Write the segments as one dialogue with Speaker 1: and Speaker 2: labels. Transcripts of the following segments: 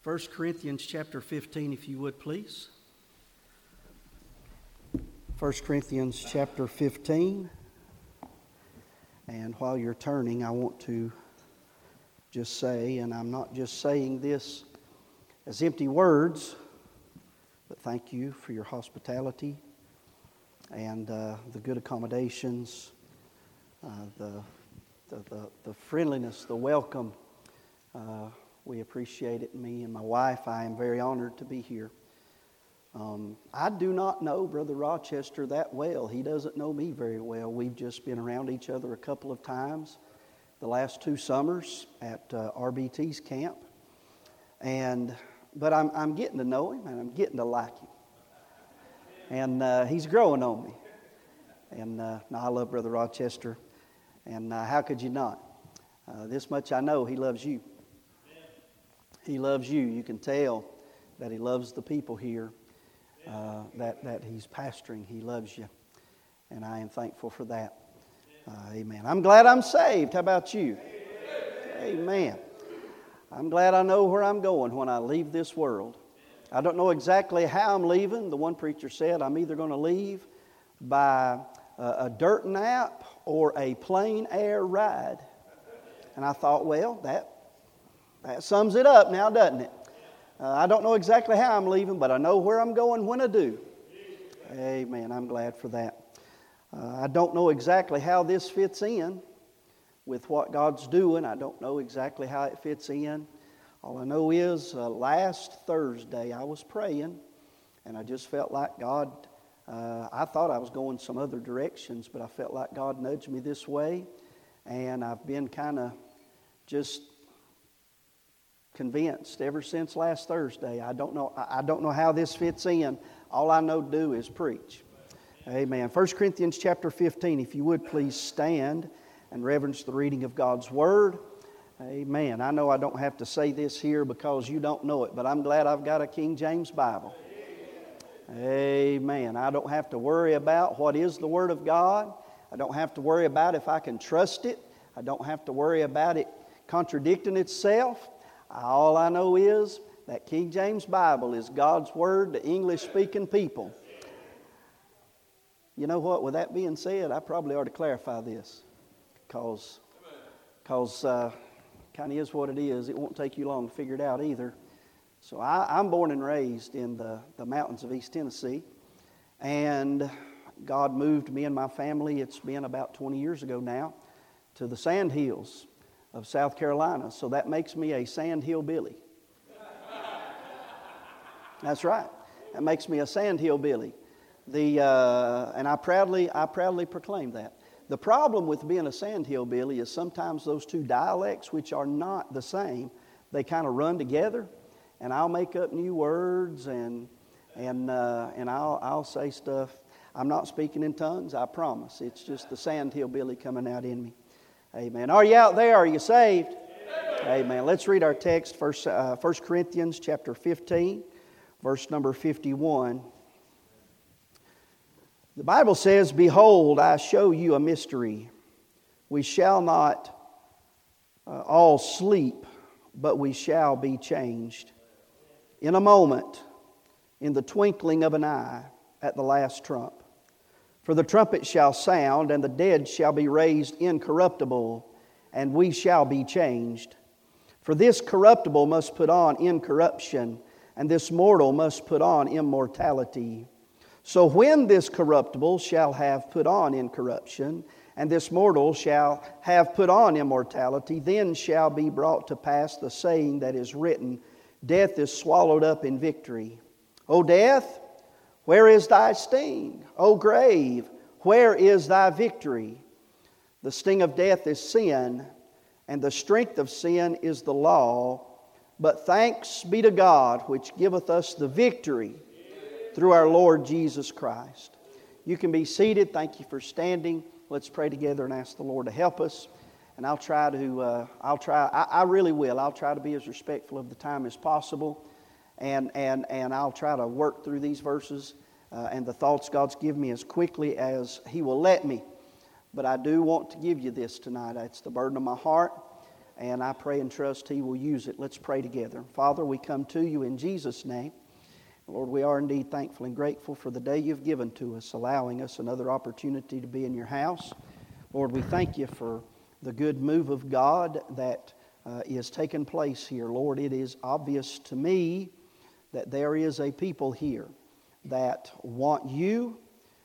Speaker 1: 1 Corinthians chapter 15, if you would, please. 1 Corinthians chapter 15. And while you're turning, I want to just say, and I'm not just saying this as empty words, but thank you for your hospitality and the good accommodations, the friendliness, the welcome. We appreciate it. Me and my wife, I am very honored to be here. I do not know Brother Rochester that well. He doesn't know me very well. We've just been around each other a couple of times the last 2 summers at RBT's camp. But I'm getting to know him, and I'm getting to like him. And he's growing on me. And I love Brother Rochester. And how could you not? This much I know, he loves you. He loves you. You can tell that he loves the people here that he's pastoring. He loves you. And I am thankful for that. Amen. I'm glad I'm saved. How about you? Amen. I'm glad I know where I'm going when I leave this world. I don't know exactly how I'm leaving. The one preacher said I'm either going to leave by a dirt nap or a plain air ride. And I thought, well, that sums it up now, doesn't it? I don't know exactly how I'm leaving, but I know where I'm going when I do. Amen. I'm glad for that. I don't know exactly how this fits in with what God's doing. I don't know exactly how it fits in. All I know is last Thursday I was praying, and I just felt like God, I thought I was going some other directions, but I felt like God nudged me this way, and I've been kind of just convinced ever since last Thursday. I don't know how this fits in. All I know to do is preach. Amen. 1 Corinthians chapter 15, if you would please stand and reverence the reading of God's Word. Amen. I know I don't have to say this here because you don't know it, but I'm glad I've got a King James Bible. Amen. I don't have to worry about what is the Word of God. I don't have to worry about if I can trust it. I don't have to worry about it contradicting itself. All I know is that King James Bible is God's Word to English-speaking people. You know what? With that being said, I probably ought to clarify this because kind of is what it is. It won't take you long to figure it out either. So I'm born and raised in the mountains of East Tennessee, and God moved me and my family, it's been about 20 years ago now, to the Sand Hills of South Carolina. So that makes me a Sand Hill Billy. That's right. That makes me a Sand Hill Billy. And I proudly proclaim that. The problem with being a Sand Hill Billy is sometimes those two dialects, which are not the same, they kind of run together, and I'll make up new words and I'll say stuff. I'm not speaking in tongues, I promise. It's just the Sand Hill Billy coming out in me. Amen. Are you out there? Are you saved? Amen. Let's read our text, 1 Corinthians chapter 15, verse number 51. The Bible says, "Behold, I show you a mystery. We shall not all sleep, but we shall be changed. In a moment, in the twinkling of an eye, at the last trump. For the trumpet shall sound, and the dead shall be raised incorruptible, and we shall be changed. For this corruptible must put on incorruption, and this mortal must put on immortality. So when this corruptible shall have put on incorruption, and this mortal shall have put on immortality, then shall be brought to pass the saying that is written, Death is swallowed up in victory. O death, where is thy sting? O grave, where is thy victory? The sting of death is sin, and the strength of sin is the law. But thanks be to God, which giveth us the victory through our Lord Jesus Christ." You can be seated. Thank you for standing. Let's pray together and ask the Lord to help us. And I'll try to be as respectful of the time as possible. And I'll try to work through these verses and the thoughts God's given me as quickly as He will let me. But I do want to give you this tonight. It's the burden of my heart. and I pray and trust He will use it. Let's pray together. Father, we come to You in Jesus' name. Lord, we are indeed thankful and grateful for the day You've given to us, allowing us another opportunity to be in Your house. Lord, we thank You for the good move of God that is taking place here. Lord, it is obvious to me that there is a people here that want You.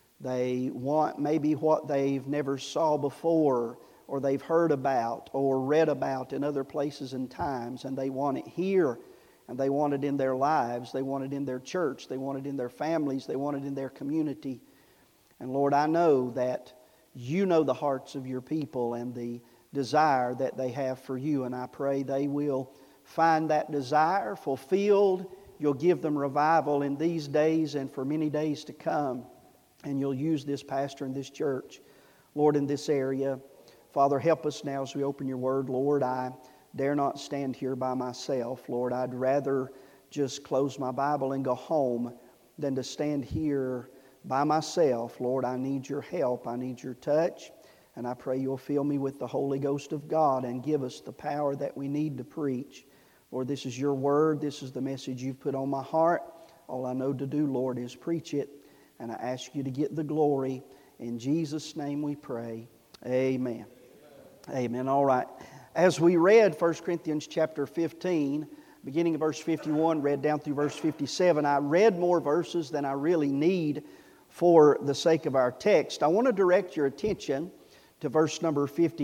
Speaker 1: They want maybe what they've never saw before, or they've heard about or read about in other places and times, and they want it here. And they want it in their lives. They want it in their church. They want it in their families. They want it in their community. And Lord, I know that You know the hearts of Your people and the desire that they have for You. And I pray they will find that desire fulfilled. You'll give them revival in these days and for many days to come. And You'll use this pastor and this church, Lord, in this area. Father, help us now as we open Your Word. Lord, I dare not stand here by myself. Lord, I'd rather just close my Bible and go home than to stand here by myself. Lord, I need Your help. I need Your touch. And I pray You'll fill me with the Holy Ghost of God and give us the power that we need to preach. Lord, this is Your Word. This is the message You've put on my heart. All I know to do, Lord, is preach it. And I ask You to get the glory. In Jesus' name we pray. Amen. Amen. All right. As we read 1 Corinthians chapter 15, beginning of verse 51, read down through verse 57, I read more verses than I really need for the sake of our text. I want to direct your attention to verse number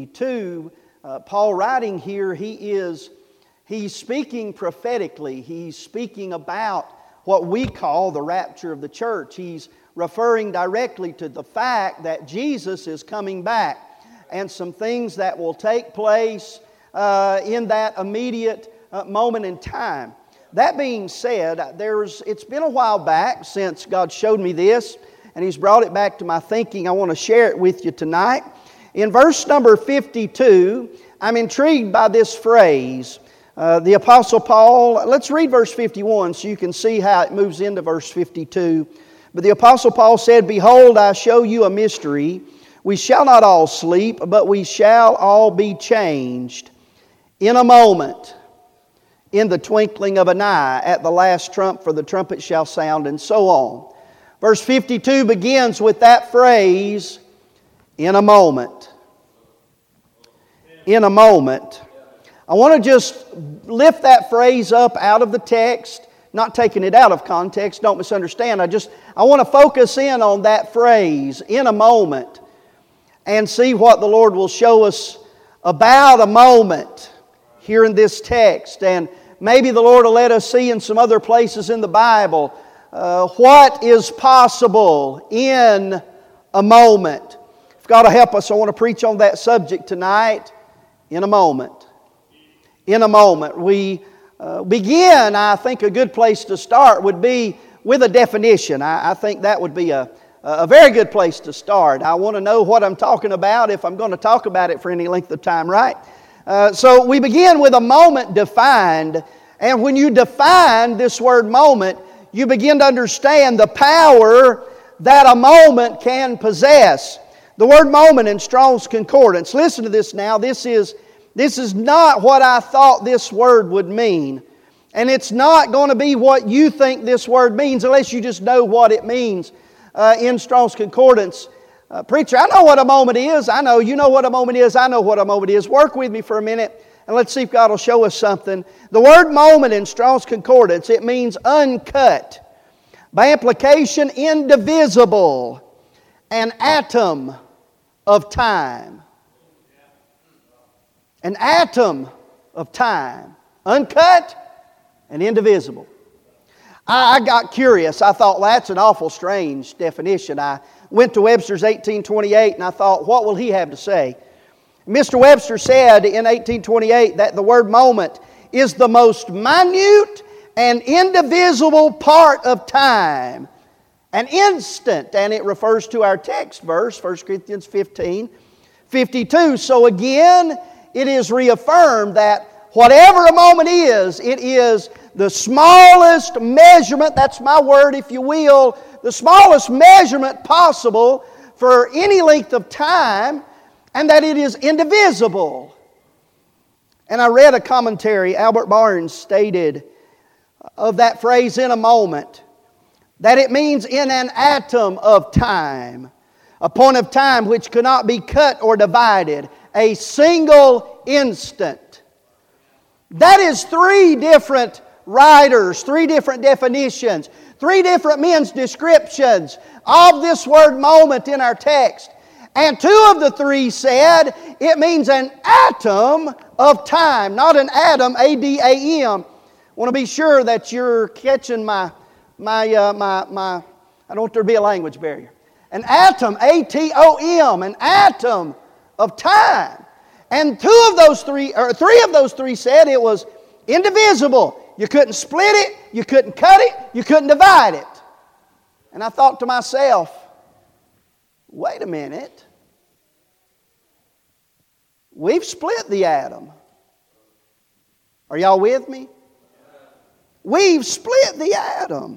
Speaker 1: 52. Paul writing here, he's speaking prophetically. He's speaking about what we call the rapture of the church. He's referring directly to the fact that Jesus is coming back and some things that will take place in that immediate moment in time. That being said, it's been a while back since God showed me this, and He's brought it back to my thinking. I want to share it with you tonight. In verse number 52, I'm intrigued by this phrase. The Apostle Paul, let's read verse 51 so you can see how it moves into verse 52. But the Apostle Paul said, "Behold, I show you a mystery. We shall not all sleep, but we shall all be changed in a moment, in the twinkling of an eye, at the last trump, for the trumpet shall sound," and so on. Verse 52 begins with that phrase, "in a moment." In a moment. I want to just lift that phrase up out of the text, not taking it out of context, don't misunderstand. I want to focus in on that phrase, "in a moment," and see what the Lord will show us about a moment here in this text. And maybe the Lord will let us see in some other places in the Bible what is possible in a moment. If God will help us, I want to preach on that subject tonight, in a moment. In a moment. We begin, I think a good place to start would be with a definition. I think that would be a very good place to start. I want to know what I'm talking about if I'm going to talk about it for any length of time, right? So we begin with a moment defined. And when you define this word moment, you begin to understand the power that a moment can possess. The word moment in Strong's Concordance, listen to this now, this is not what I thought this word would mean. And it's not going to be what you think this word means unless you just know what it means in Strong's Concordance. Preacher, I know what a moment is. I know you know what a moment is. I know what a moment is. Work with me for a minute and let's see if God will show us something. The word moment in Strong's Concordance, it means uncut. By implication, indivisible. An atom of time. An atom of time. Uncut and indivisible. I got curious. I thought, well, that's an awful strange definition. I went to Webster's 1828 and I thought, what will he have to say? Mr. Webster said in 1828 that the word moment is the most minute and indivisible part of time. An instant, and it refers to our text verse, 1 Corinthians 15:52. So again, it is reaffirmed that whatever a moment is, it is the smallest measurement, that's my word if you will, the smallest measurement possible for any length of time, and that it is indivisible. And I read a commentary. Albert Barnes stated of that phrase, in a moment, that it means in an atom of time, a point of time which could not be cut or divided, a single instant. That is three different writers, three different definitions, three different men's descriptions of this word moment in our text. And two of the three said it means an atom of time, not an atom, A-D-A-M. I want to be sure that you're catching my I don't want there to be a language barrier. An atom, A-T-O-M, an atom of time. And three of those three said it was indivisible. You couldn't split it, you couldn't cut it, you couldn't divide it. And I thought to myself, wait a minute. We've split the atom. Are y'all with me? We've split the atom.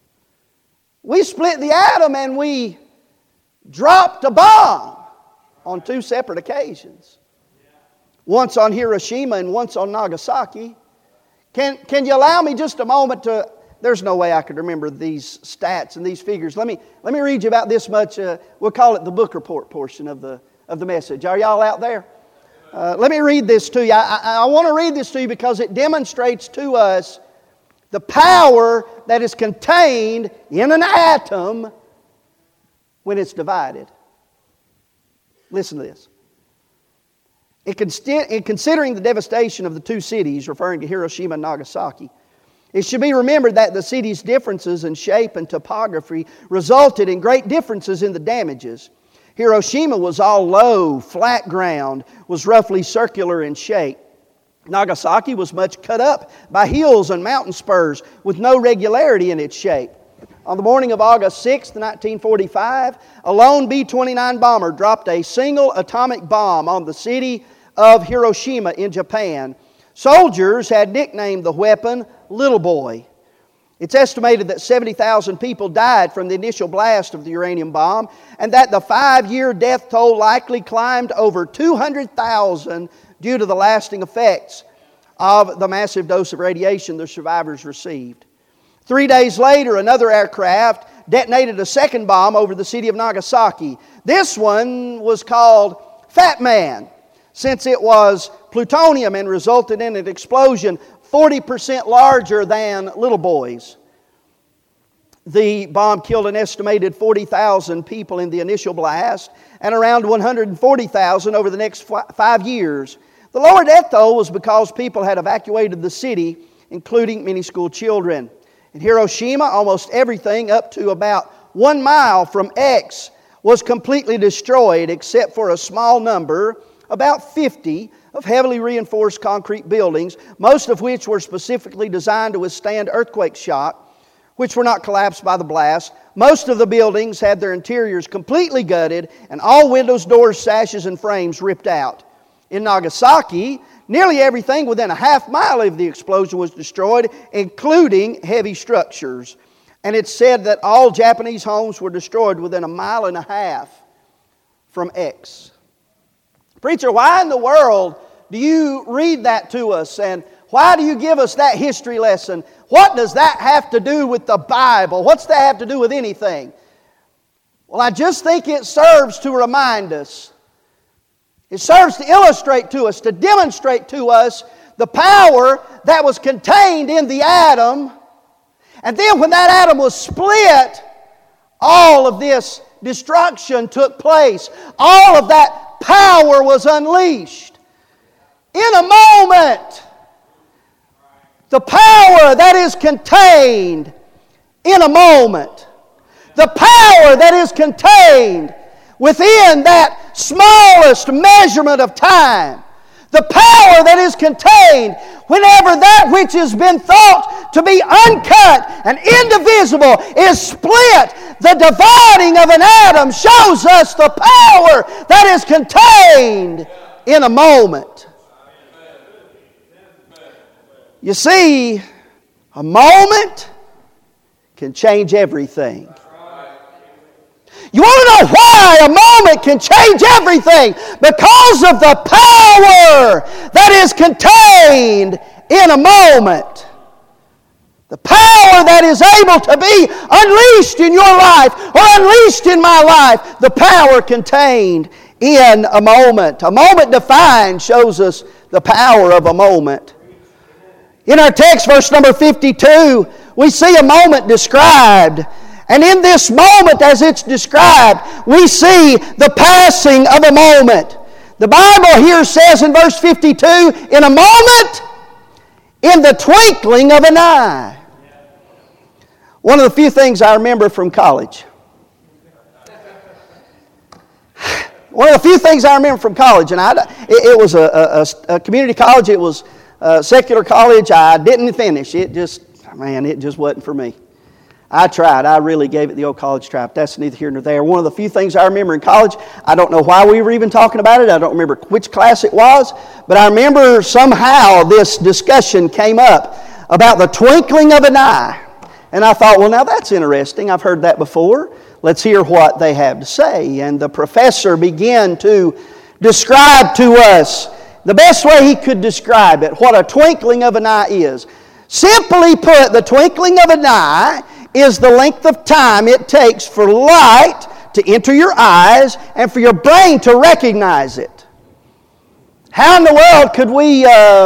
Speaker 1: We split the atom and we dropped a bomb on two separate occasions. Once on Hiroshima and once on Nagasaki. Can you allow me just a moment to... There's no way I could remember these stats and these figures. Let me read you about this much. We'll call it the book report portion of the message. Are y'all out there? Let me read this to you. I want to read this to you because it demonstrates to us the power that is contained in an atom when it's divided. Listen to this. In considering the devastation of the two cities, referring to Hiroshima and Nagasaki, it should be remembered that the city's differences in shape and topography resulted in great differences in the damages. Hiroshima was all low, flat ground, was roughly circular in shape. Nagasaki was much cut up by hills and mountain spurs with no regularity in its shape. On the morning of August 6, 1945, a lone B-29 bomber dropped a single atomic bomb on the city of Hiroshima in Japan. Soldiers had nicknamed the weapon Little Boy. It's estimated that 70,000 people died from the initial blast of the uranium bomb, and that the 5-year death toll likely climbed over 200,000 due to the lasting effects of the massive dose of radiation the survivors received. 3 days later, another aircraft detonated a second bomb over the city of Nagasaki. This one was called Fat Man, since it was plutonium and resulted in an explosion 40% larger than Little Boy's. The bomb killed an estimated 40,000 people in the initial blast and around 140,000 over the next 5 years. The lower death toll was because people had evacuated the city, including many school children. In Hiroshima, almost everything up to about 1 mile from X was completely destroyed except for a small number, about 50, of heavily reinforced concrete buildings, most of which were specifically designed to withstand earthquake shock, which were not collapsed by the blast. Most of the buildings had their interiors completely gutted and all windows, doors, sashes, and frames ripped out. In Nagasaki, nearly everything within a half mile of the explosion was destroyed, including heavy structures. And it's said that all Japanese homes were destroyed within 1.5 miles from X. Preacher, why in the world do you read that to us? And why do you give us that history lesson? What does that have to do with the Bible? What's that have to do with anything? Well, I just think it serves to remind us. It serves to illustrate to us, to demonstrate to us the power that was contained in the atom. And then when that atom was split, all of this destruction took place. All of that power was unleashed. In a moment, the power that is contained in a moment, the power that is contained within that smallest measurement of time, the power that is contained whenever that which has been thought to be uncut and indivisible is split. The dividing of an atom shows us the power that is contained in a moment. You see, a moment can change everything. You want to know why a moment can change everything? Because of the power that is contained in a moment. The power that is able to be unleashed in your life or unleashed in my life. The power contained in a moment. A moment defined shows us the power of a moment. In our text, verse number 52, we see a moment described. And in this moment, as it's described, we see the passing of a moment. The Bible here says in verse 52, in a moment, in the twinkling of an eye. One of the few things I remember from college. One of the few things I remember from college, and it was a community college. It was a secular college. I didn't finish. It just wasn't for me. I tried. I really gave it the old college try. But that's neither here nor there. One of the few things I remember in college, I don't know why we were even talking about it. I don't remember which class it was. But I remember somehow this discussion came up about the twinkling of an eye. And I thought, well, now that's interesting. I've heard that before. Let's hear what they have to say. And the professor began to describe to us the best way he could describe it, what a twinkling of an eye is. Simply put, the twinkling of an eye is the length of time it takes for light to enter your eyes and for your brain to recognize it. How in the world could we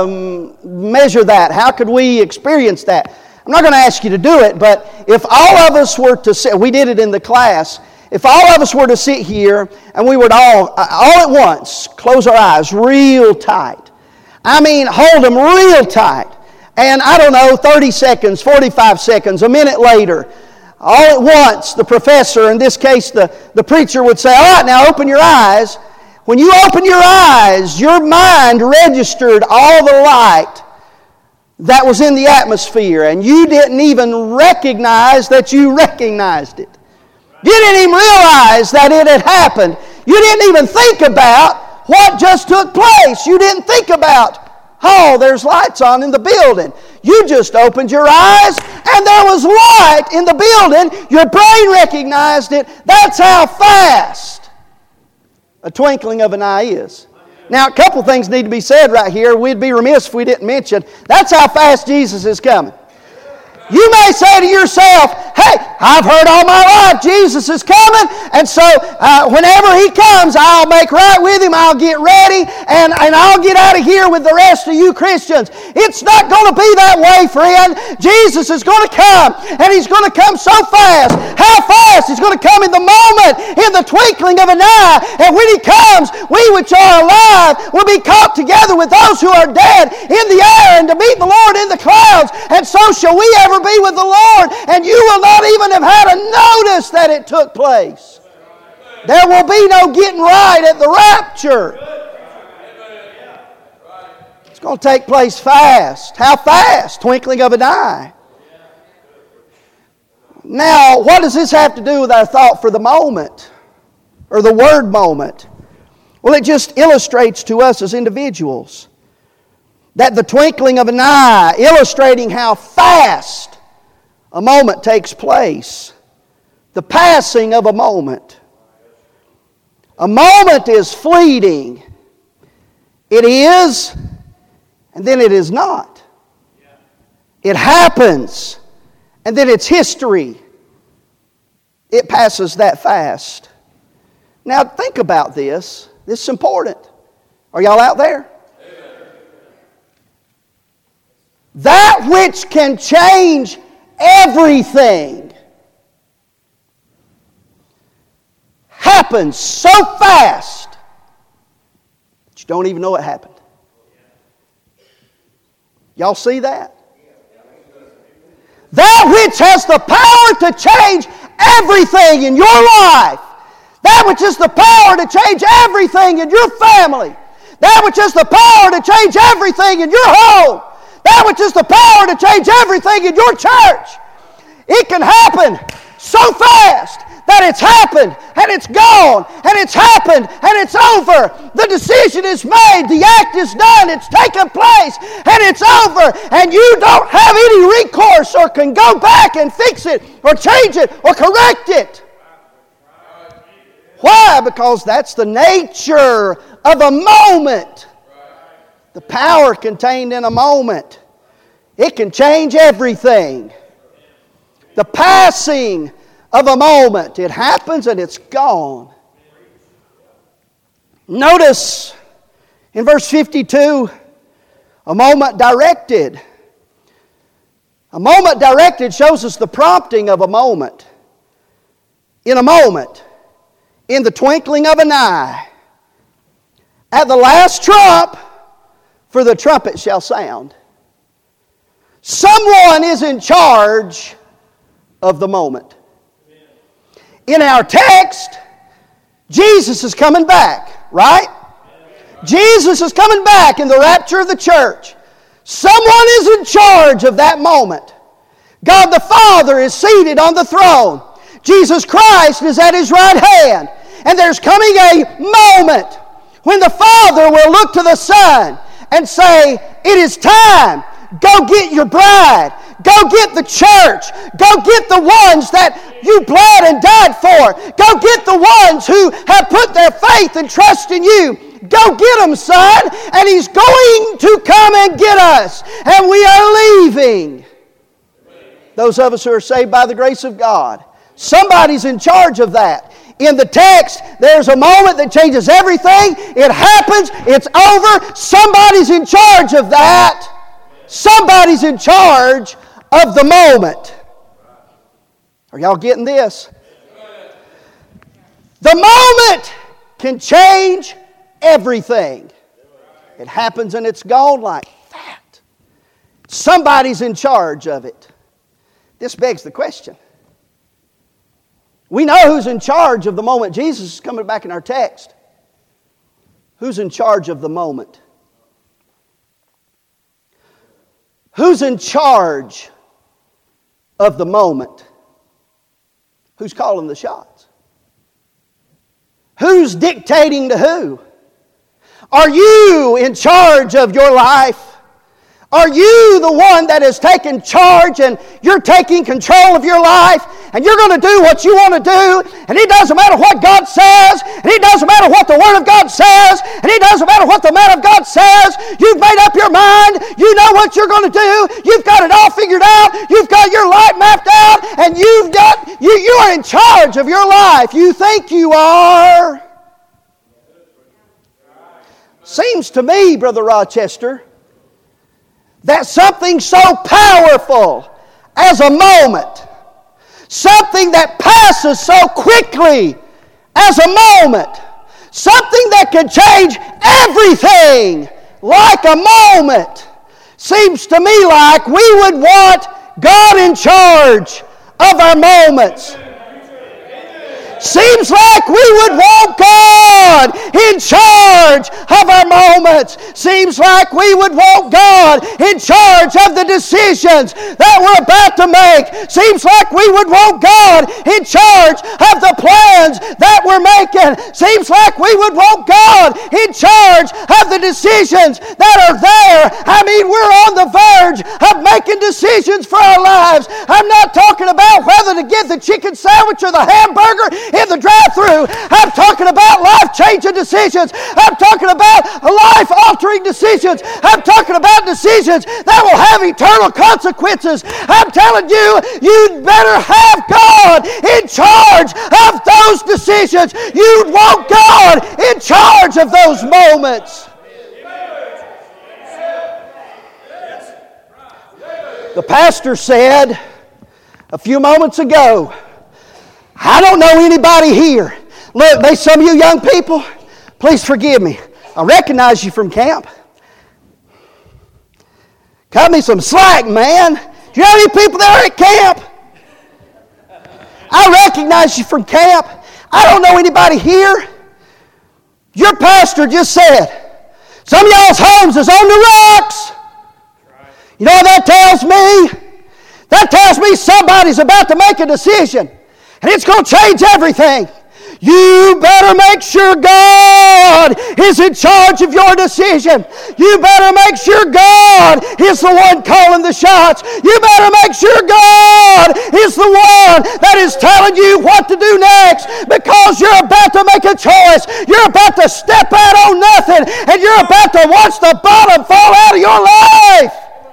Speaker 1: measure that? How could we experience that? I'm not going to ask you to do it, but if all of us were to sit, we did it in the class, if all of us were to sit here and we would all at once close our eyes real tight. I mean, hold them real tight. And I don't know, 30 seconds, 45 seconds, a minute later, all at once, the professor, in this case the preacher, would say, all right, now open your eyes. When you open your eyes, your mind registered all the light that was in the atmosphere, and you didn't even recognize that you recognized it. You didn't even realize that it had happened. You didn't even think about what just took place. You didn't think about, oh, there's lights on in the building. You just opened your eyes and there was light in the building. Your brain recognized it. That's how fast a twinkling of an eye is. Now, a couple things need to be said right here. We'd be remiss if we didn't mention that's how fast Jesus is coming. You may say to yourself, hey, I've heard all my life Jesus is coming, and so whenever He comes, I'll make right with Him, I'll get ready, and I'll get out of here with the rest of you Christians. It's not going to be that way, friend. Jesus is going to come, and He's going to come so fast. How fast? He's going to come in the moment, in the twinkling of an eye, and when He comes, we which are alive will be caught together with those who are dead in the air, and to meet the Lord in the clouds, and so shall we ever be with the Lord, and you will not even have had a notice that it took place. There will be no getting right at the rapture. It's going to take place fast. How fast? Twinkling of an eye. Now, what does this have to do with our thought for the moment, or the word moment? Well, it just illustrates to us as individuals that the twinkling of an eye, illustrating how fast a moment takes place. The passing of a moment. A moment is fleeting. It is, and then it is not. It happens, and then it's history. It passes that fast. Now think about this. This is important. Are y'all out there? That which can change everything happens so fast that you don't even know it happened. Y'all see that? That which has the power to change everything in your life, that which has the power to change everything in your family, that which has the power to change everything in your home, that which has the power to change everything in your church. It can happen so fast that it's happened and it's gone and it's happened and it's over. The decision is made. The act is done. It's taken place and it's over. And you don't have any recourse or can go back and fix it or change it or correct it. Why? Because that's the nature of a moment. The power contained in a moment. It can change everything. The passing of a moment. It happens and it's gone. Notice in verse 52, a moment directed. A moment directed shows us the prompting of a moment. In a moment, in the twinkling of an eye, at the last trump, for the trumpet shall sound. Someone is in charge of the moment. In our text, Jesus is coming back, right? Jesus is coming back in the rapture of the church. Someone is in charge of that moment. God the Father is seated on the throne. Jesus Christ is at His right hand. And there's coming a moment when the Father will look to the Son and say, it is time. Go get your bride. Go get the church. Go get the ones that you bled and died for. Go get the ones who have put their faith and trust in you. Go get them, son. And He's going to come and get us. And we are leaving. Those of us who are saved by the grace of God. Somebody's in charge of that. In the text, there's a moment that changes everything. It happens. It's over. Somebody's in charge of that. Somebody's in charge of the moment. Are y'all getting this? The moment can change everything. It happens and it's gone like that. Somebody's in charge of it. This begs the question. We know who's in charge of the moment. Jesus is coming back in our text. Who's in charge of the moment? Who's in charge of the moment? Who's calling the shots? Who's dictating to who? Are you in charge of your life? Are you the one that has taken charge and you're taking control of your life and you're going to do what you want to do and it doesn't matter what God says and it doesn't matter what the Word of God says and it doesn't matter what the man of God says. You've made up your mind. You know what you're going to do. You've got it all figured out. You've got your life mapped out and you are in charge of your life. You think you are. Seems to me, Brother Rochester, that something so powerful as a moment, something that passes so quickly as a moment, something that can change everything like a moment, seems to me like we would want God in charge of our moments. Seems like we would want God in charge of our moments. Seems like we would want God in charge of the decisions that we're about to make. Seems like we would want God in charge of the plans that we're making. Seems like we would want God in charge of the decisions that are there. I mean, we're on the verge of making decisions for our lives. I'm not talking about whether to get the chicken sandwich or the hamburger in the drive-thru. I'm talking about life-changing decisions. I'm talking about life-altering decisions. I'm talking about decisions that will have eternal consequences. I'm telling you, you'd better have God in charge of those decisions. You'd want God in charge of those moments. The pastor said a few moments ago, I don't know anybody here. Look, there's some of you young people, please forgive me. I recognize you from camp. Cut me some slack, man. Do you know any people that are at camp? I recognize you from camp. I don't know anybody here. Your pastor just said, some of y'all's homes is on the rocks. You know what that tells me? That tells me somebody's about to make a decision. And it's going to change everything. You better make sure God is in charge of your decision. You better make sure God is the one calling the shots. You better make sure God is the one that is telling you what to do next, because you're about to make a choice. You're about to step out on nothing, and you're about to watch the bottom fall out of your life.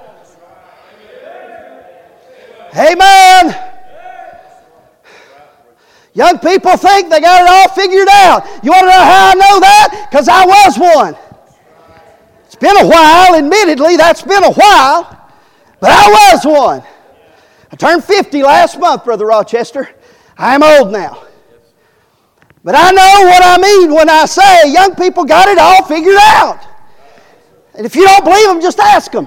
Speaker 1: Amen. Young people think they got it all figured out. You want to know how I know that? Because I was one. It's been a while, admittedly, that's been a while, but I was one. I turned 50 last month, Brother Rochester. I am old now. But I know what I mean when I say young people got it all figured out. And if you don't believe them, just ask them.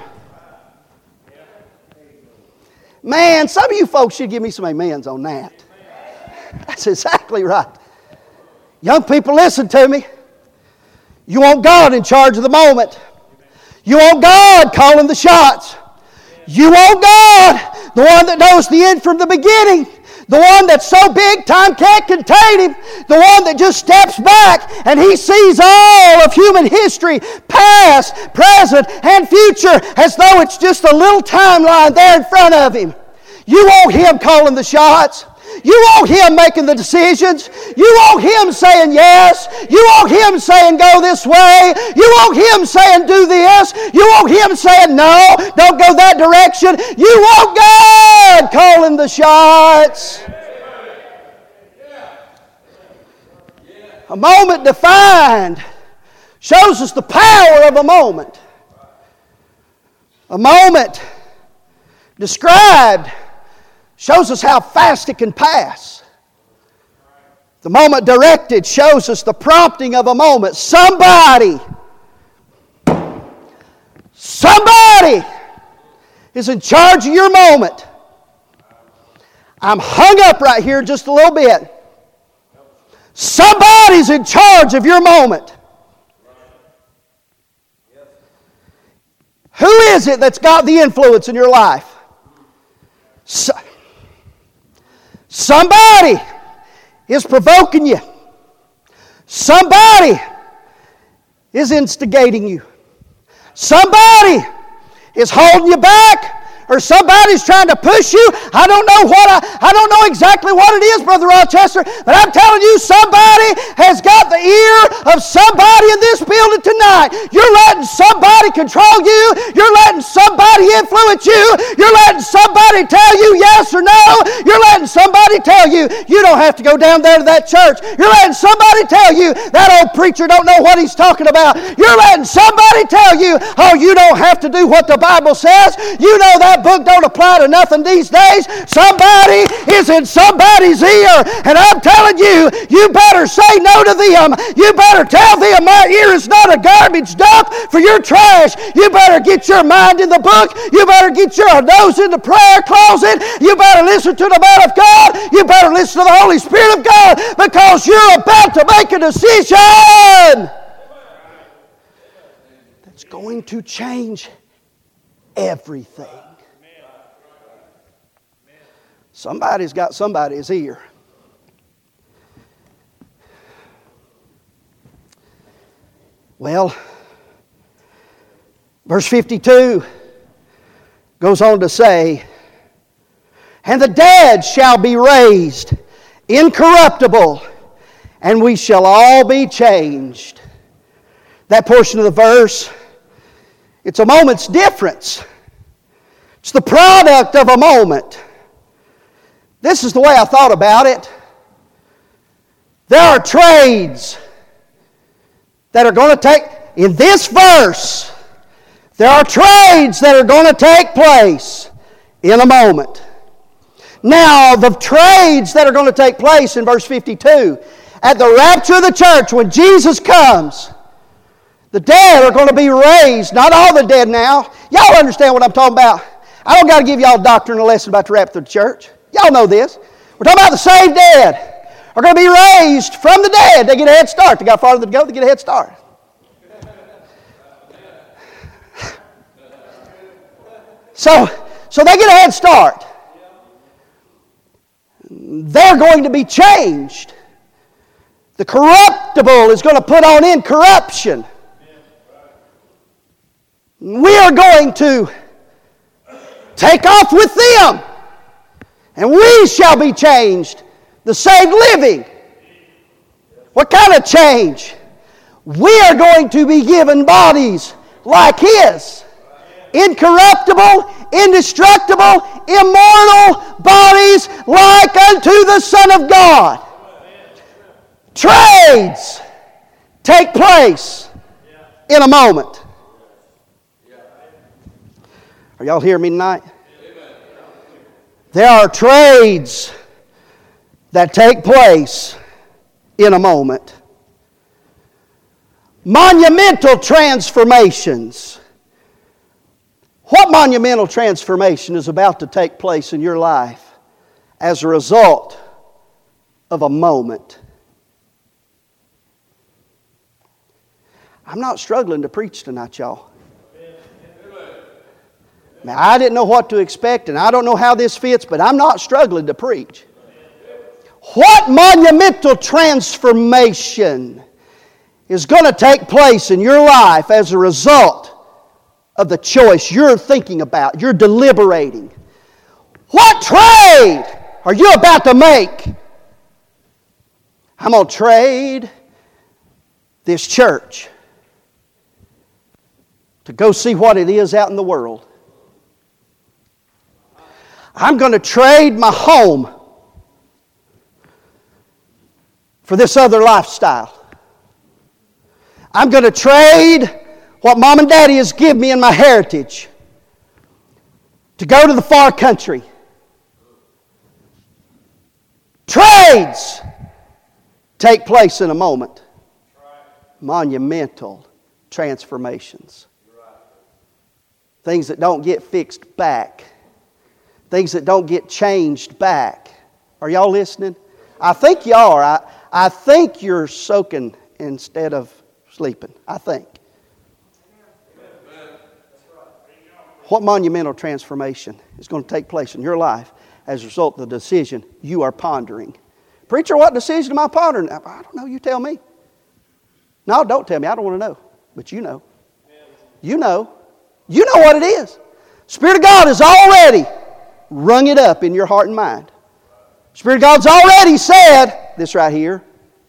Speaker 1: Man, some of you folks should give me some amens on that. That's exactly right. Young people, listen to me. You want God in charge of the moment. You want God calling the shots. You want God, the one that knows the end from the beginning. The one that's so big time can't contain Him. The one that just steps back and He sees all of human history, past, present, and future, as though it's just a little timeline there in front of Him. You want Him calling the shots. You want Him making the decisions. You want Him saying yes. You want Him saying go this way. You want Him saying do this. You want Him saying no, don't go that direction. You want God calling the shots. A moment defined shows us the power of a moment. A moment described shows us how fast it can pass. The moment directed shows us the prompting of a moment. Somebody is in charge of your moment. I'm hung up right here just a little bit. Somebody's in charge of your moment. Who is it that's got the influence in your life? Somebody is provoking you. Somebody is instigating you. Somebody is holding you back, or somebody's trying to push you. I don't know exactly what it is, Brother Rochester, but I'm telling you, somebody has got the ear of somebody in this building tonight. You're letting somebody control you. You're letting somebody influence you. You're letting somebody tell you yes or no. You're letting somebody tell you you don't have to go down there to that church. You're letting somebody tell you that old preacher don't know what he's talking about. You're letting somebody tell you, oh, you don't have to do what the Bible says. You know that book don't apply to nothing these days. Somebody is in somebody's ear, and I'm telling you, you better say no to them. You better tell them, my ear is not a garbage dump for your trash. You better get your mind in the book. You better get your nose in the prayer closet. You better listen to the man of God. You better listen to the Holy Spirit of God, because you're about to make a decision that's going to change everything. Somebody's got somebody's ear. Well, verse 52 goes on to say, and the dead shall be raised incorruptible, and we shall all be changed. That portion of the verse, it's a moment's difference. It's the product of a moment. This is the way I thought about it. There are trades that are going to take, in this verse, there are trades that are going to take place in a moment. Now, the trades that are going to take place in verse 52, at the rapture of the church, when Jesus comes, the dead are going to be raised. Not all the dead now. Y'all understand what I'm talking about. I don't got to give y'all a doctrinal lesson about the rapture of the church. Y'all know this. We're talking about the saved dead are going to be raised from the dead. They get a head start. They got farther to go. They get a head start. So they get a head start. They're going to be changed. The corruptible is going to put on incorruption. We are going to take off with them, and we shall be changed, the saved living. What kind of change? We are going to be given bodies like His. Incorruptible, indestructible, immortal bodies like unto the Son of God. Trades take place in a moment. Are y'all hearing me tonight? There are trades that take place in a moment. Monumental transformations. What monumental transformation is about to take place in your life as a result of a moment? I'm not struggling to preach tonight, y'all. Now, I didn't know what to expect, and I don't know how this fits, but I'm not struggling to preach. What monumental transformation is going to take place in your life as a result of the choice you're thinking about, you're deliberating? What trade are you about to make? I'm going to trade this church to go see what it is out in the world. I'm going to trade my home for this other lifestyle. I'm going to trade what Mom and Daddy has given me in my heritage to go to the far country. Trades take place in a moment. Monumental transformations. Things that don't get fixed back. Things that don't get changed back. Are y'all listening? I think you are. I think you're soaking instead of sleeping. I think. What monumental transformation is going to take place in your life as a result of the decision you are pondering? Preacher, what decision am I pondering? I don't know. You tell me. No, don't tell me. I don't want to know. But you know. You know. You know what it is. Spirit of God has already rung it up in your heart and mind. Spirit of God's already said this right here.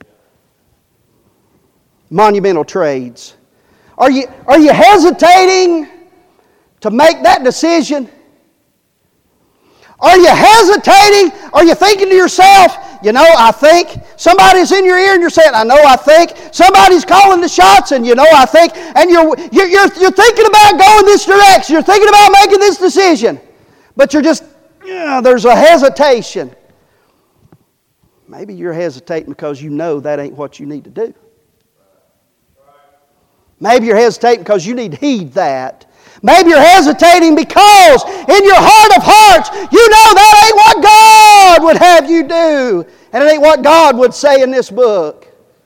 Speaker 1: Monumental trades. Are you hesitating to make that decision? Are you hesitating? Are you thinking to yourself, I think somebody's in your ear and you're saying, I know, I think somebody's calling the shots, and I think, and you're thinking about going this direction. You're thinking about making this decision, but you're just, there's a hesitation. Maybe you're hesitating because you know that ain't what you need to do. Maybe you're hesitating because you need to heed that. Maybe you're hesitating because in your heart of hearts, you know that ain't what God would have you do. And it ain't what God would say in this book.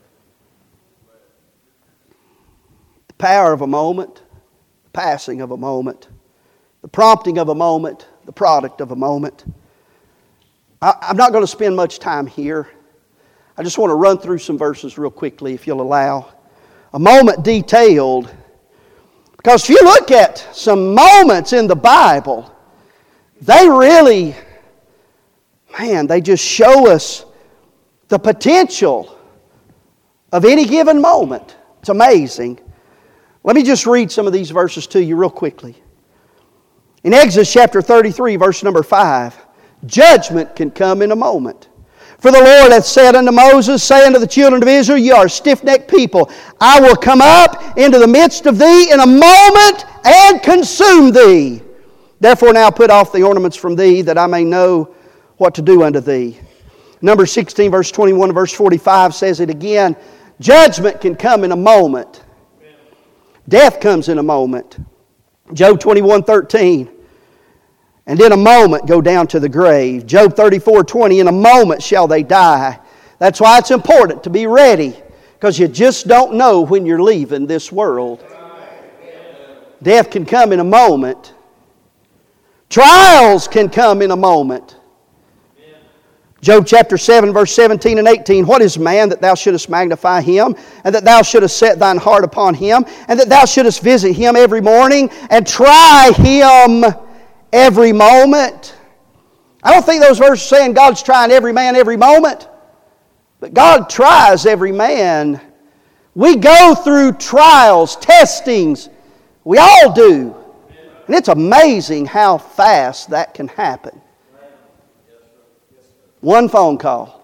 Speaker 1: The power of a moment, the passing of a moment, the prompting of a moment, the product of a moment. I'm not going to spend much time here. I just want to run through some verses real quickly, if you'll allow. A moment detailed. Because if you look at some moments in the Bible, they really, they just show us the potential of any given moment. It's amazing. Let me just read some of these verses to you real quickly. In Exodus chapter 33, verse number 5, judgment can come in a moment. For the Lord hath said unto Moses, say unto the children of Israel, ye are a stiff-necked people. I will come up into the midst of thee in a moment and consume thee. Therefore now put off the ornaments from thee, that I may know what to do unto thee. Numbers 16, verse 21 and verse 45 says it again. Judgment can come in a moment. Death comes in a moment. Job 21:13. And in a moment go down to the grave. Job 34:20, in a moment shall they die. That's why it's important to be ready, because you just don't know when you're leaving this world. Death can come in a moment. Trials can come in a moment. Job chapter 7, verse 17 and 18. What is man that thou shouldest magnify him, and that thou shouldest set thine heart upon him, and that thou shouldest visit him every morning, and try him every moment? I don't think those verses are saying God's trying every man every moment. But God tries every man. We go through trials, testings. We all do. And it's amazing how fast that can happen. One phone call.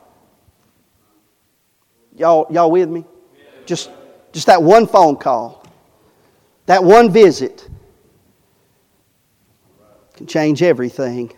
Speaker 1: Y'all with me? Just that one phone call. That one visit can change everything.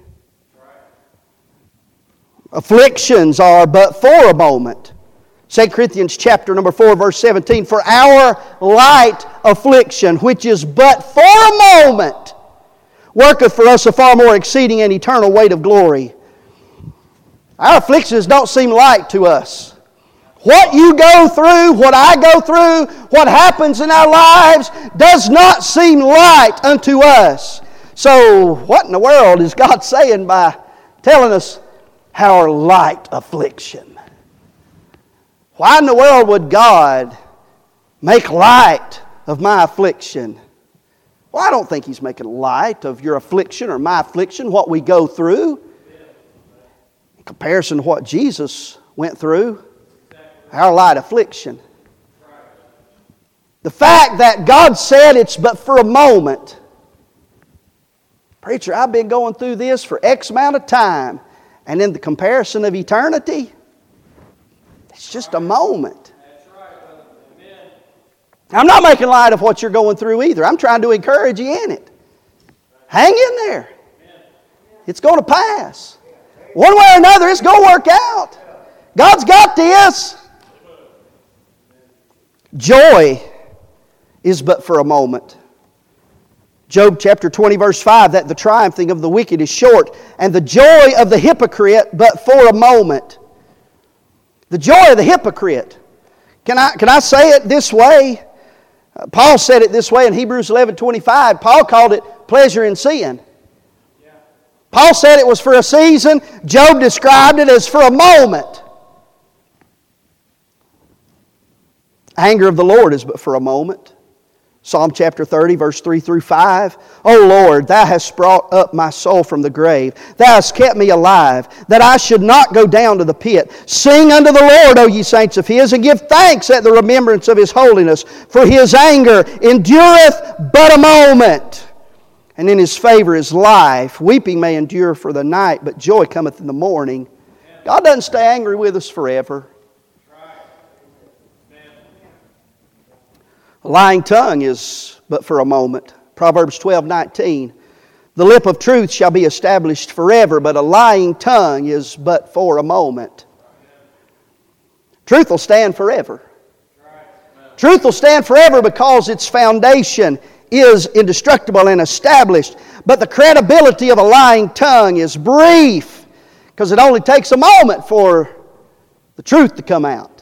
Speaker 1: Afflictions are but for a moment. 2 Corinthians chapter number 4, verse 17. For our light affliction, which is but for a moment, worketh for us a far more exceeding and eternal weight of glory. Our afflictions don't seem light to us. What you go through, what I go through, what happens in our lives does not seem light unto us. So what in the world is God saying by telling us our light affliction? Why in the world would God make light of my affliction? Well, I don't think He's making light of your affliction or my affliction, what we go through. In comparison to what Jesus went through, our light affliction. The fact that God said it's but for a moment. Preacher, I've been going through this for X amount of time. And in the comparison of eternity, it's just a moment. I'm not making light of what you're going through either. I'm trying to encourage you in it. Hang in there. It's going to pass. One way or another, it's going to work out. God's got this. Joy is but for a moment. Job chapter 20, verse 5, that the triumphing of the wicked is short, and the joy of the hypocrite but for a moment. The joy of the hypocrite. Can I say it this way? Paul said it this way in Hebrews 11:25. Paul called it pleasure in sin. Paul said it was for a season. Job described it as for a moment. Anger of the Lord is but for a moment. Psalm chapter 30, verse 3 through 5. O Lord, Thou hast brought up my soul from the grave. Thou hast kept me alive, that I should not go down to the pit. Sing unto the Lord, O ye saints of His, and give thanks at the remembrance of His holiness. For His anger endureth but a moment, and in His favor is life. Weeping may endure for the night, but joy cometh in the morning. God doesn't stay angry with us forever. A lying tongue is but for a moment. Proverbs 12:19. The lip of truth shall be established forever, but a lying tongue is but for a moment. Truth will stand forever. Truth will stand forever because its foundation is indestructible and established. But the credibility of a lying tongue is brief, because it only takes a moment for the truth to come out.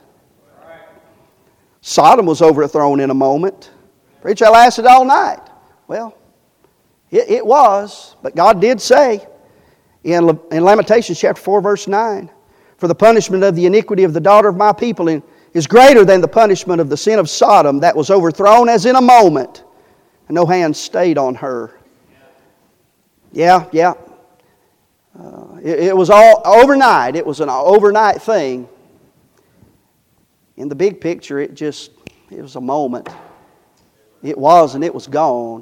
Speaker 1: Sodom was overthrown in a moment. Preacher, that lasted all night. Well, it was, but God did say in Lamentations chapter 4, verse 9, for the punishment of the iniquity of the daughter of my people is greater than the punishment of the sin of Sodom that was overthrown as in a moment, and no hand stayed on her. Yeah. It was all overnight. It was an overnight thing. In the big picture, it was a moment. It was and it was gone.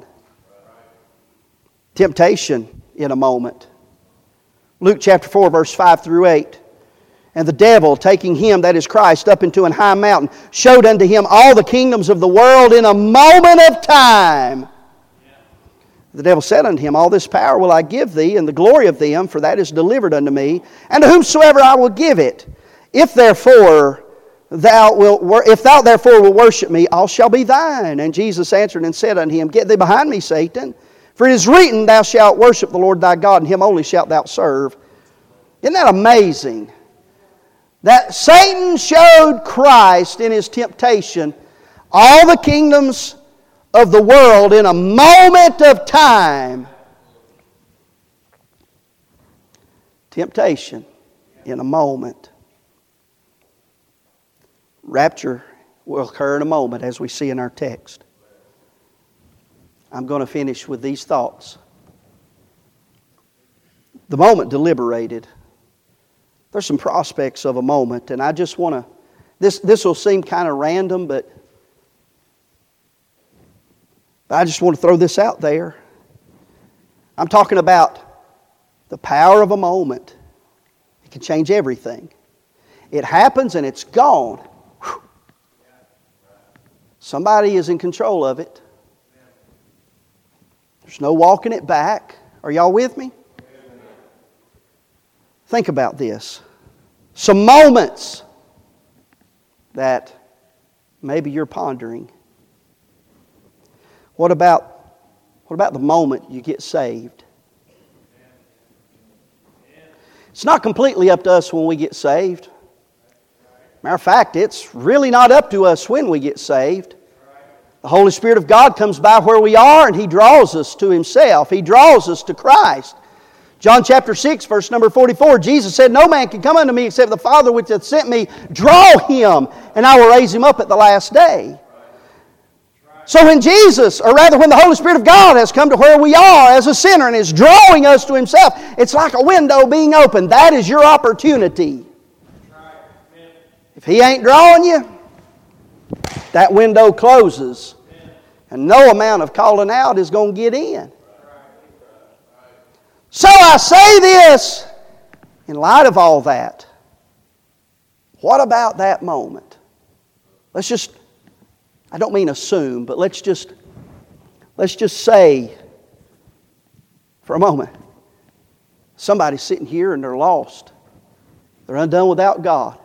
Speaker 1: Temptation in a moment. Luke chapter 4, verse 5 through 8. And the devil, taking him, that is Christ, up into an high mountain, showed unto him all the kingdoms of the world in a moment of time. The devil said unto him, all this power will I give thee, and the glory of them, for that is delivered unto me, and to whomsoever I will give it. If thou therefore wilt worship me, all shall be thine. And Jesus answered and said unto him, get thee behind me, Satan. For it is written, thou shalt worship the Lord thy God, and Him only shalt thou serve. Isn't that amazing? That Satan showed Christ in His temptation all the kingdoms of the world in a moment of time. Temptation in a moment. Rapture will occur in a moment, as we see in our text. I'm going to finish with these thoughts. The moment deliberated. There's some prospects of a moment, and I just want to, this will seem kind of random, but I just want to throw this out there. I'm talking about the power of a moment. It can change everything. It happens and it's gone. Whew. Somebody is in control of it. There's no walking it back. Are y'all with me? Think about this. Some moments that maybe you're pondering. What about the moment you get saved? It's not completely up to us when we get saved. Matter of fact, it's really not up to us when we get saved. The Holy Spirit of God comes by where we are and He draws us to Himself. He draws us to Christ. John chapter 6, verse number 44, Jesus said, "No man can come unto me except the Father which hath sent me draw him, and I will raise him up at the last day." So when Jesus, or rather when the Holy Spirit of God has come to where we are as a sinner and is drawing us to Himself, it's like a window being opened. That is your opportunity. If He ain't drawing you, that window closes. And no amount of calling out is going to get in. So I say this, in light of all that, what about that moment? Let's just, I don't mean assume, but let's just say for a moment, somebody's sitting here and they're lost. They're undone without God.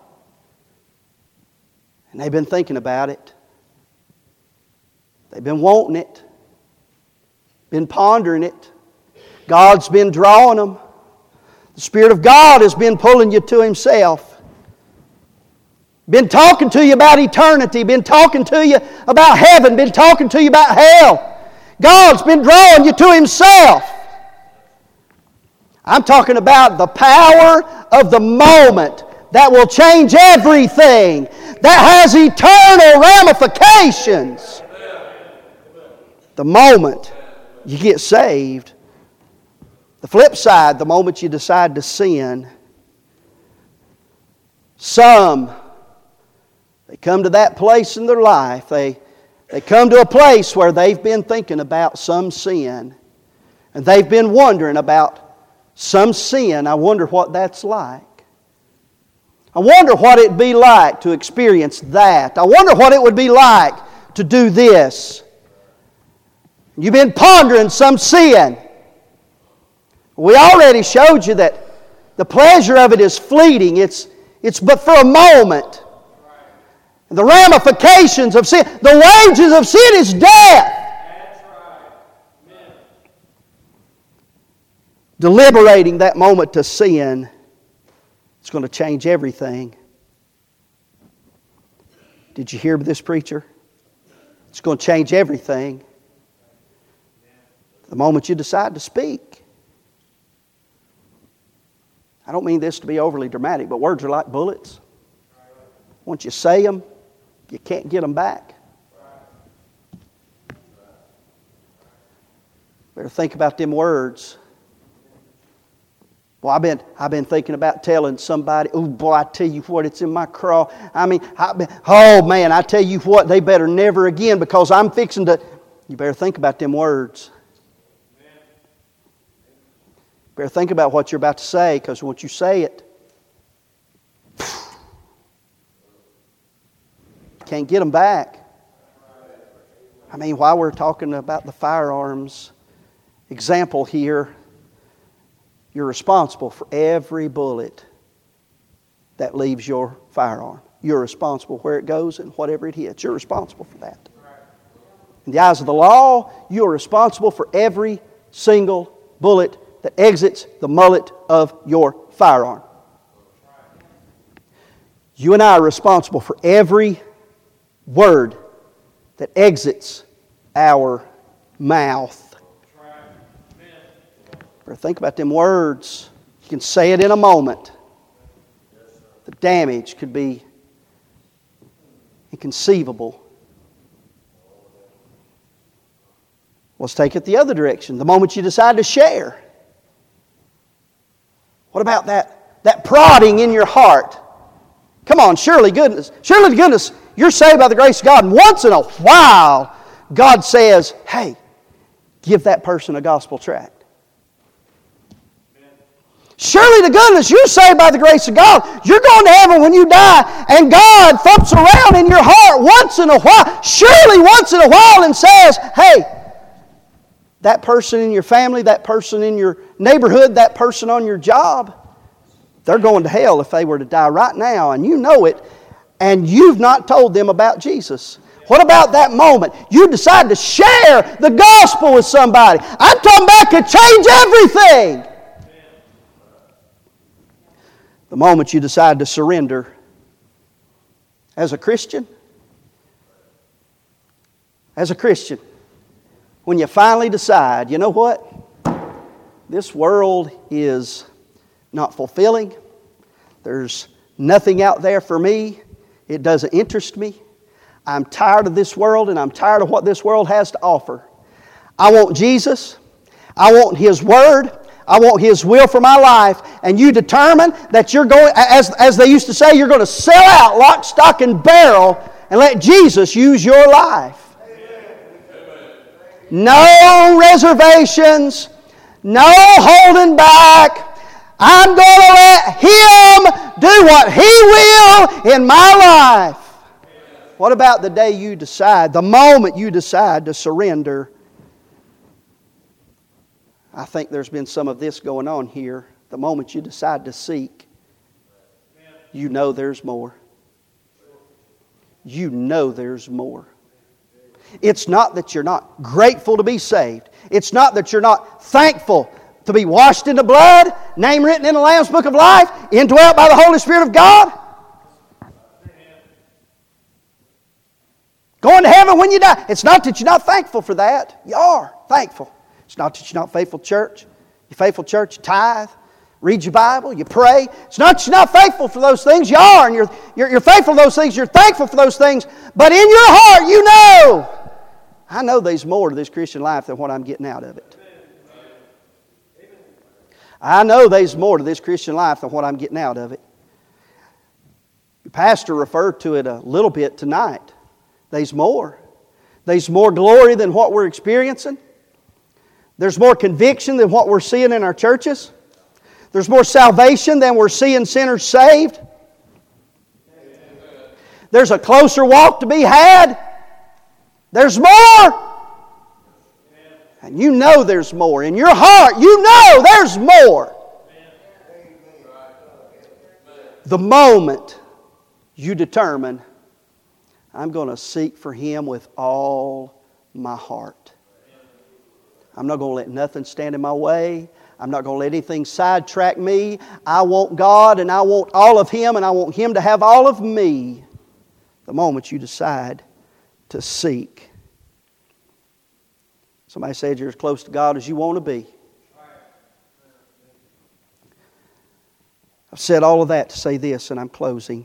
Speaker 1: And they've been thinking about it. They've been wanting it. Been pondering it. God's been drawing them. The Spirit of God has been pulling you to Himself. Been talking to you about eternity. Been talking to you about heaven. Been talking to you about hell. God's been drawing you to Himself. I'm talking about the power of the moment that will change everything. That has eternal ramifications. The moment you get saved. The flip side, the moment you decide to sin. Some, they come to that place in their life. They come to a place where they've been thinking about some sin. And they've been wondering about some sin. I wonder what that's like. I wonder what it'd be like to experience that. I wonder what it would be like to do this. You've been pondering some sin. We already showed you that the pleasure of it is fleeting. It's but for a moment. The ramifications of sin, the wages of sin is death. Deliberating that moment to sin, it's going to change everything. Did you hear this, preacher? It's going to change everything. The moment you decide to speak. I don't mean this to be overly dramatic, but words are like bullets. Once you say them, you can't get them back. Better think about them words. Well, I've been thinking about telling somebody, oh boy, I tell you what, it's in my craw. Oh man, I tell you what, they better never again because I'm fixing to. You better think about them words. Better think about what you're about to say, because once you say it, can't get them back. I mean, while we're talking about the firearms example here, you're responsible for every bullet that leaves your firearm. You're responsible where it goes and whatever it hits. You're responsible for that. In the eyes of the law, you're responsible for every single bullet that exits the mullet of your firearm. You and I are responsible for every word that exits our mouth. Think about them words. You can say it in a moment. damage could be inconceivable. Let's take it the other direction. The moment you decide to share. What about that prodding in your heart? Come on, surely to goodness, you're saved by the grace of God. And once in a while, God says, hey, give that person a gospel tract. Surely to goodness, you're saved by the grace of God. You're going to heaven when you die, and God thumps around in your heart once in a while, surely once in a while, and says, hey, that person in your family, that person in your neighborhood, that person on your job, they're going to hell if they were to die right now, and you know it, and you've not told them about Jesus. What about that moment? You decide to share the gospel with somebody. I'm talking about could change everything. The moment you decide to surrender as a Christian, when you finally decide, you know what? This world is not fulfilling. There's nothing out there for me. It doesn't interest me. I'm tired of this world, and I'm tired of what this world has to offer. I want Jesus. I want His Word. I want His will for my life. And you determine that you're going, as they used to say, you're going to sell out lock, stock, and barrel and let Jesus use your life. No reservations. No holding back. I'm going to let Him do what He will in my life. What about the day you decide, the moment you decide to surrender? I think there's been some of this going on here. The moment you decide to seek, you know there's more. You know there's more. It's not that you're not grateful to be saved. It's not that you're not thankful to be washed in the blood, name written in the Lamb's Book of Life, indwelt by the Holy Spirit of God. Going to heaven when you die. It's not that you're not thankful for that. You are thankful. It's not that you're not faithful to church. You're faithful to church, you tithe, read your Bible, you pray. It's not that you're not faithful for those things. You are, and you're faithful to those things. You're thankful for those things. But in your heart, you know, I know there's more to this Christian life than what I'm getting out of it. I know there's more to this Christian life than what I'm getting out of it. The pastor referred to it a little bit tonight. There's more. There's more glory than what we're experiencing. There's more conviction than what we're seeing in our churches. There's more salvation than we're seeing sinners saved. There's a closer walk to be had. There's more. And you know there's more. In your heart, you know there's more. The moment you determine, I'm going to seek for Him with all my heart. I'm not going to let nothing stand in my way. I'm not going to let anything sidetrack me. I want God, and I want all of Him, and I want Him to have all of me. The moment you decide to seek. Somebody said you're as close to God as you want to be. I've said all of that to say this, and I'm closing.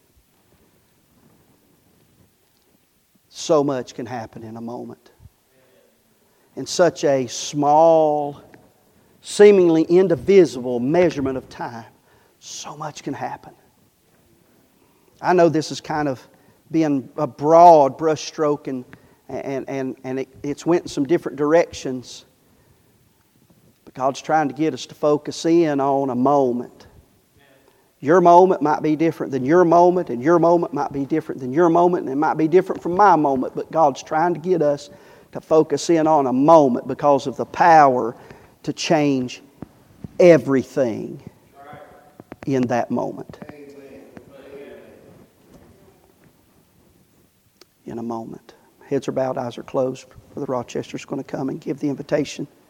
Speaker 1: So much can happen in a moment. In such a small, seemingly indivisible measurement of time, so much can happen. I know this is kind of being a broad brushstroke, and it's went in some different directions. But God's trying to get us to focus in on a moment. Your moment might be different than your moment, and your moment might be different than your moment, and it might be different from my moment. But God's trying to get us to focus in on a moment because of the power to change everything in that moment. In a moment. Heads are bowed, eyes are closed. Brother Rochester's going to come and give the invitation.